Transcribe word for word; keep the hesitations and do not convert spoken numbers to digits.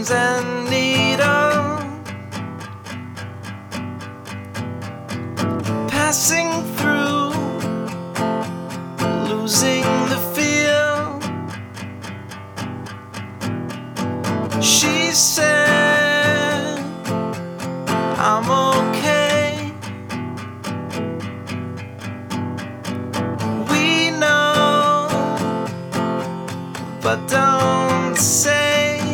pins and needle, passing through, losing the feel. She said